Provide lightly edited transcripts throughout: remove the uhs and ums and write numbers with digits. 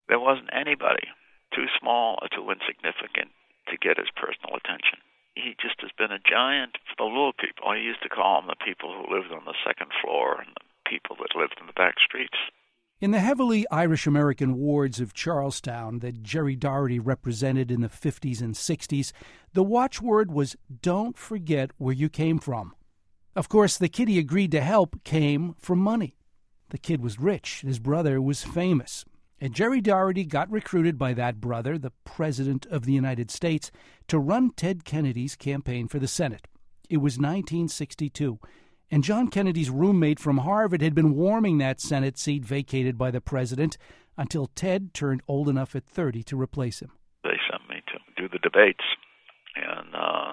There wasn't anybody too small or too insignificant to get his personal attention. He just has been a giant for the little people. I used to call them the people who lived on the second floor and the people that lived in the back streets. In the heavily Irish-American wards of Charlestown that Jerry Dougherty represented in the 50s and 60s, the watchword was, "Don't forget where you came from." Of course, the kid he agreed to help came from money. The kid was rich. His brother was famous. And Jerry Dougherty got recruited by that brother, the President of the United States, to run Ted Kennedy's campaign for the Senate. It was 1962, and John Kennedy's roommate from Harvard had been warming that Senate seat vacated by the president until Ted turned old enough at 30 to replace him. They sent me to do the debates, and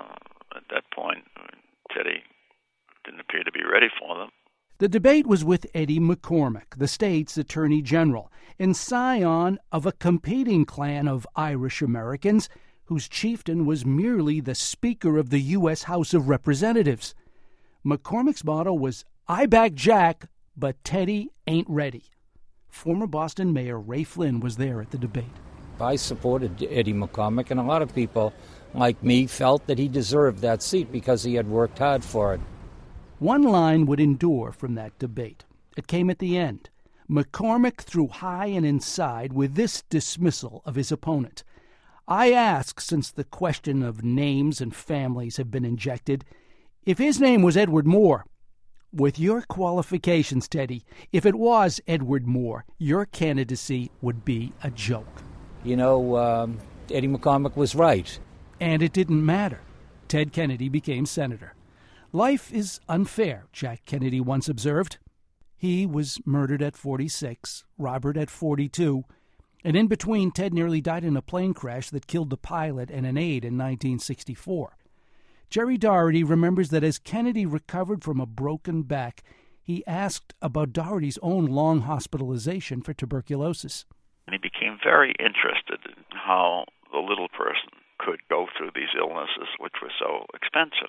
at that point, Teddy didn't appear to be ready for them. The debate was with Eddie McCormick, the state's attorney general, and scion of a competing clan of Irish Americans whose chieftain was merely the Speaker of the U.S. House of Representatives. McCormick's motto was, "I back Jack, but Teddy ain't ready." Former Boston Mayor Ray Flynn was there at the debate. I supported Eddie McCormick, and a lot of people like me felt that he deserved that seat because he had worked hard for it. One line would endure from that debate. It came at the end. McCormick threw high and inside with this dismissal of his opponent. "I ask, since the question of names and families have been injected, if his name was Edward Moore. With your qualifications, Teddy, if it was Edward Moore, your candidacy would be a joke." You know, Eddie McCormick was right. And it didn't matter. Ted Kennedy became senator. "Life is unfair," Jack Kennedy once observed. He was murdered at 46, Robert at 42, and in between, Ted nearly died in a plane crash that killed the pilot and an aide in 1964. Jerry Dougherty remembers that as Kennedy recovered from a broken back, he asked about Dougherty's own long hospitalization for tuberculosis. He became very interested in how the little person could go through these illnesses, which were so expensive.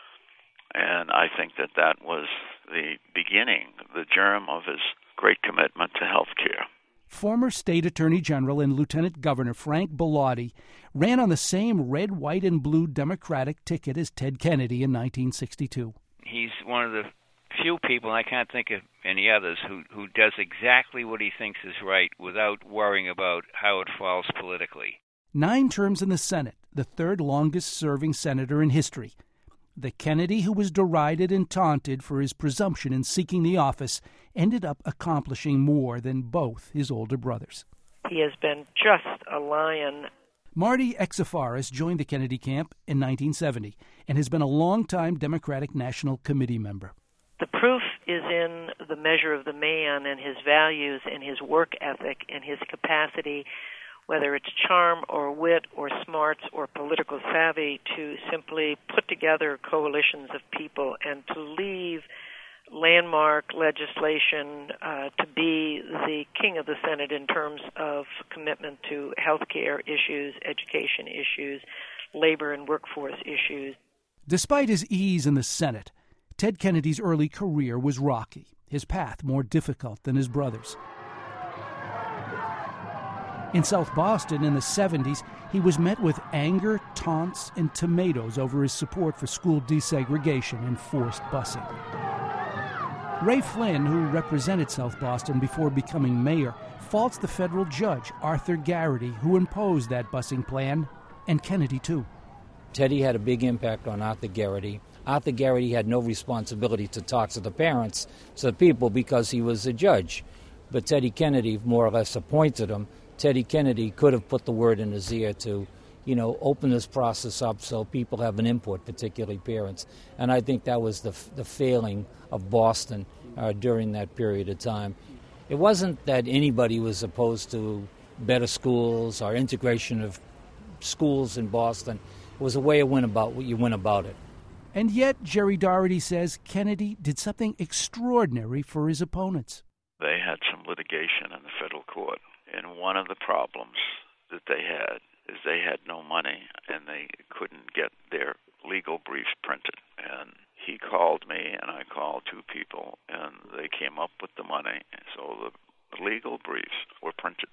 And I think that was the beginning, the germ of his great commitment to health care. Former State Attorney General and Lieutenant Governor Frank Bellotti ran on the same red, white, and blue Democratic ticket as Ted Kennedy in 1962. He's one of the few people, and I can't think of any others, who does exactly what he thinks is right without worrying about how it falls politically. 9 terms in the Senate, the third longest-serving senator in history. The Kennedy who was derided and taunted for his presumption in seeking the office ended up accomplishing more than both his older brothers. He has been just a lion. Marty Exifaris joined the Kennedy camp in 1970 and has been a longtime Democratic National Committee member. The proof is in the measure of the man and his values and his work ethic and his capacity, whether it's charm or wit or smarts or political savvy, to simply put together coalitions of people and to leave landmark legislation to be the king of the Senate in terms of commitment to health care issues, education issues, labor and workforce issues. Despite his ease in the Senate, Ted Kennedy's early career was rocky, his path more difficult than his brother's. In South Boston in the 70s, he was met with anger, taunts, and tomatoes over his support for school desegregation and forced busing. Ray Flynn, who represented South Boston before becoming mayor, faults the federal judge, Arthur Garrity, who imposed that busing plan, and Kennedy, too. Teddy had a big impact on Arthur Garrity. Arthur Garrity had no responsibility to talk to the parents, to the people, because he was a judge. But Teddy Kennedy more or less appointed him. Teddy Kennedy could have put the word in his ear to, open this process up so people have an input, particularly parents. And I think that was the failing of Boston during that period of time. It wasn't that anybody was opposed to better schools or integration of schools in Boston. It was a way of you went about it. And yet, Jerry Dougherty says Kennedy did something extraordinary for his opponents. They had some litigation in the federal court. And one of the problems that they had is they had no money and they couldn't get their legal briefs printed. And he called me and I called 2 people and they came up with the money. So the legal briefs were printed.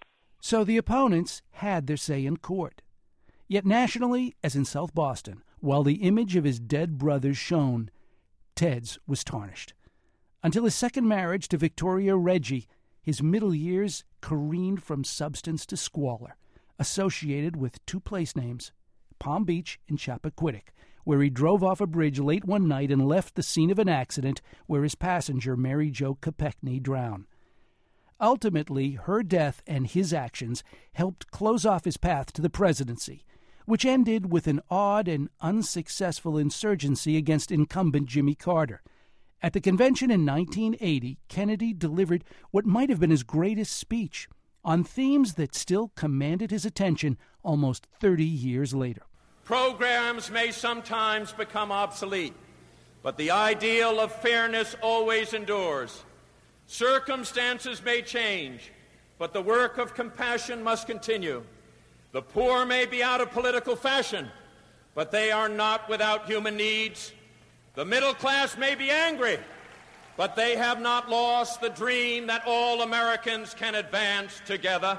So the opponents had their say in court. Yet nationally, as in South Boston, while the image of his dead brothers shone, Ted's was tarnished. Until his second marriage to Victoria Reggie, his middle years careened from substance to squalor, associated with two place names, Palm Beach and Chappaquiddick, where he drove off a bridge late one night and left the scene of an accident where his passenger, Mary Jo Kopechne, drowned. Ultimately, her death and his actions helped close off his path to the presidency, which ended with an odd and unsuccessful insurgency against incumbent Jimmy Carter. At the convention in 1980, Kennedy delivered what might have been his greatest speech on themes that still commanded his attention almost 30 years later. Programs may sometimes become obsolete, but the ideal of fairness always endures. Circumstances may change, but the work of compassion must continue. The poor may be out of political fashion, but they are not without human needs. The middle class may be angry, but they have not lost the dream that all Americans can advance together.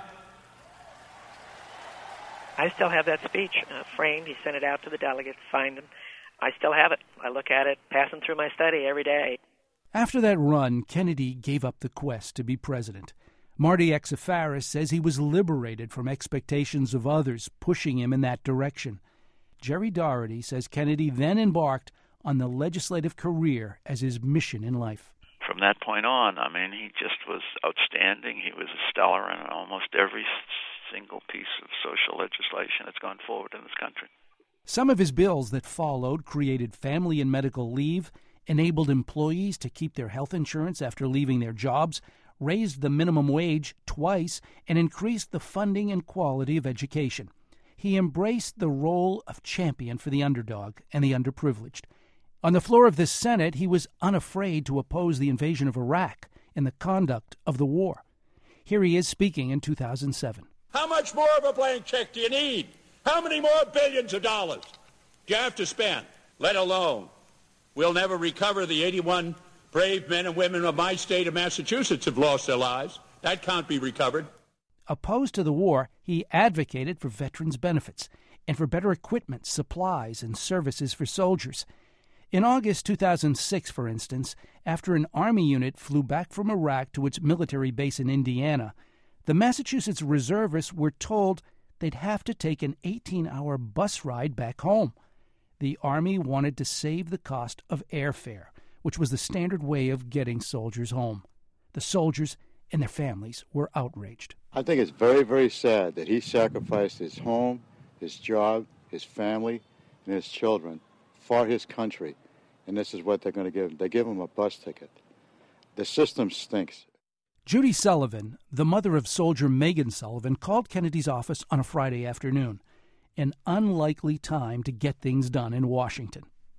I still have that speech framed. He sent it out to the delegates, signed them. I still have it. I look at it, passing through my study every day. After that run, Kennedy gave up the quest to be president. Marty Exafaris says he was liberated from expectations of others pushing him in that direction. Jerry Dougherty says Kennedy then embarked on the legislative career as his mission in life. From that point on, he just was outstanding. He was stellar in almost every single piece of social legislation that's gone forward in this country. Some of his bills that followed created family and medical leave, enabled employees to keep their health insurance after leaving their jobs, raised the minimum wage twice, and increased the funding and quality of education. He embraced the role of champion for the underdog and the underprivileged. On the floor of the Senate, he was unafraid to oppose the invasion of Iraq and the conduct of the war. Here he is speaking in 2007. How much more of a blank check do you need? How many more billions of dollars do you have to spend? Let alone, we'll never recover the 81 brave men and women of my state of Massachusetts have lost their lives. That can't be recovered. Opposed to the war, he advocated for veterans' benefits and for better equipment, supplies, and services for soldiers. In August 2006, for instance, after an Army unit flew back from Iraq to its military base in Indiana, the Massachusetts reservists were told they'd have to take an 18-hour bus ride back home. The Army wanted to save the cost of airfare, which was the standard way of getting soldiers home. The soldiers and their families were outraged. I think it's very, very sad that he sacrificed his home, his job, his family, and his children for his country. And this is what they're going to give him. They give him a bus ticket. The system stinks. Judy Sullivan, the mother of soldier Megan Sullivan, called Kennedy's office on a Friday afternoon, an unlikely time to get things done in Washington.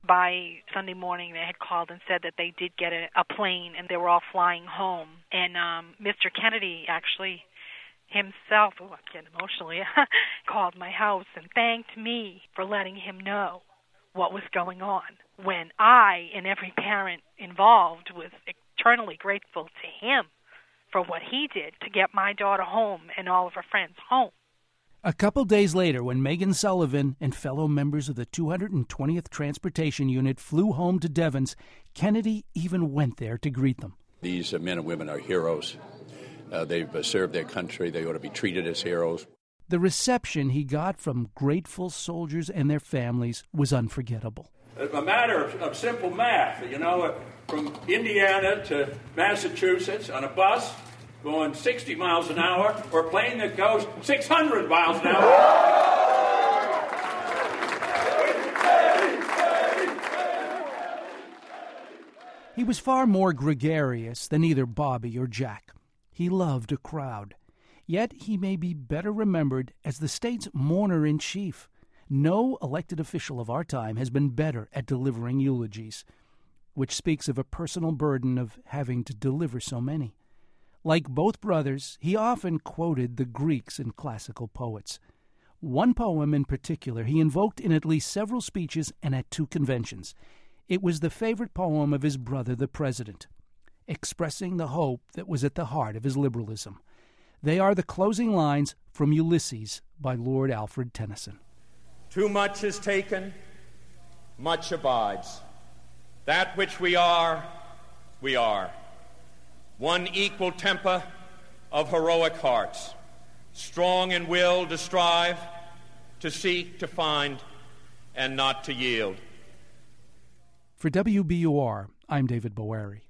By Sunday morning, they had called and said that they did get a plane and they were all flying home. And Mr. Kennedy actually himself, I'm getting emotionally, called my house and thanked me for letting him know what was going on, when I and every parent involved was eternally grateful to him for what he did to get my daughter home and all of her friends home. A couple days later, when Megan Sullivan and fellow members of the 220th Transportation Unit flew home to Devens, Kennedy even went there to greet them. These men and women are heroes. They've served their country. They ought to be treated as heroes. The reception he got from grateful soldiers and their families was unforgettable. It's a matter of simple math, from Indiana to Massachusetts on a bus going 60 miles an hour or a plane that goes 600 miles an hour. He was far more gregarious than either Bobby or Jack. He loved a crowd. Yet he may be better remembered as the state's mourner-in-chief. No elected official of our time has been better at delivering eulogies, which speaks of a personal burden of having to deliver so many. Like both brothers, he often quoted the Greeks and classical poets. One poem in particular he invoked in at least several speeches and at two conventions. It was the favorite poem of his brother, the president, expressing the hope that was at the heart of his liberalism. They are the closing lines from Ulysses by Lord Alfred Tennyson. Too much is taken, much abides. That which we are, we are. One equal temper of heroic hearts, strong in will to strive, to seek, to find, and not to yield. For WBUR, I'm David Boeri.